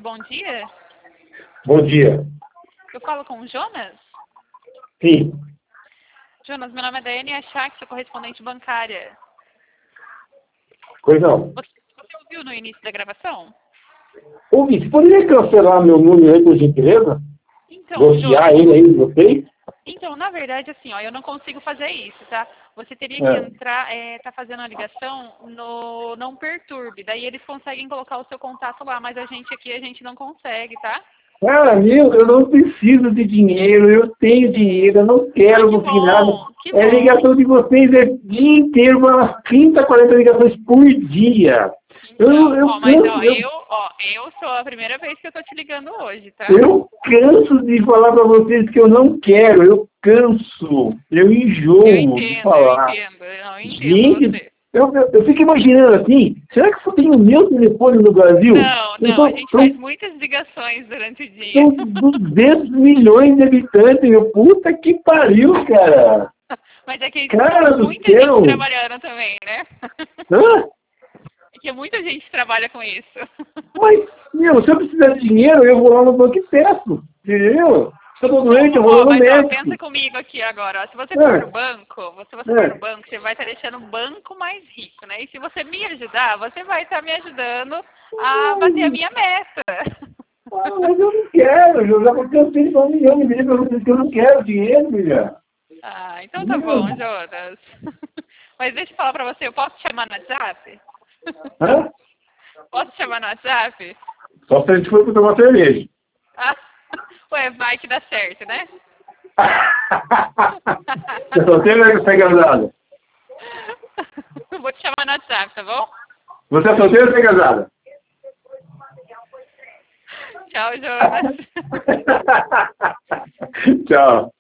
bom dia. Bom dia. Eu falo com o Jonas? Sim. Jonas, meu nome é Daiane Achak, sou correspondente bancária. Pois não. Você ouviu no início da gravação? Ouvi, você poderia cancelar meu número aí, por gentileza? Então, Bloquear Jonas, ele aí de vocês? então, na verdade, assim, ó, eu não consigo fazer isso, tá? Você teria que É. entrar, tá fazendo a ligação no Não Perturbe. Daí eles conseguem colocar o seu contato lá, mas a gente não consegue, tá? Cara, eu não preciso de dinheiro, eu tenho dinheiro, eu não quero Que conseguir nada. bom, que É bom. ligação de vocês, é dia inteiro, umas 30, 40 ligações por dia. Então, Eu ó, mas ó, canso, eu sou a primeira vez que eu tô te ligando hoje, tá? eu canso de falar pra vocês que eu não quero, eu canso, eu enjoo de falar. Eu entendo Gente, você. eu fico imaginando assim, será que só tem o meu telefone no Brasil? Não, a gente faz muitas ligações durante o dia. São 200 milhões de habitantes, meu, puta que pariu, cara. Mas é que Cara tem do muita céu. gente trabalhando também, né? Hã? É que muita gente trabalha com isso. Mas, meu, se eu precisar de dinheiro, eu vou lá no banco e peço, entendeu? Se eu tô doente, eu vou lá no Mas ó, médico. pensa comigo aqui agora, ó. Se você for no banco, você vai estar deixando o banco mais rico, né? E se você me ajudar, você vai estar me ajudando a bater a minha meta. Ah, mas eu não quero, eu já cansei de falar 1 milhão de vezes pra vocês que eu não quero dinheiro, filha. Ah, então tá bom, Jonas. Mas deixa eu falar pra você, eu posso te chamar no WhatsApp? Hã? Posso te chamar no WhatsApp? Só se a gente for pra tomar cerveja. Ah, ué, vai que dá certo, né? Você é solteiro ou você é casada? Vou te chamar no WhatsApp, tá bom? Você é solteiro ou você é casada? Tchau, Jonas. Tchau.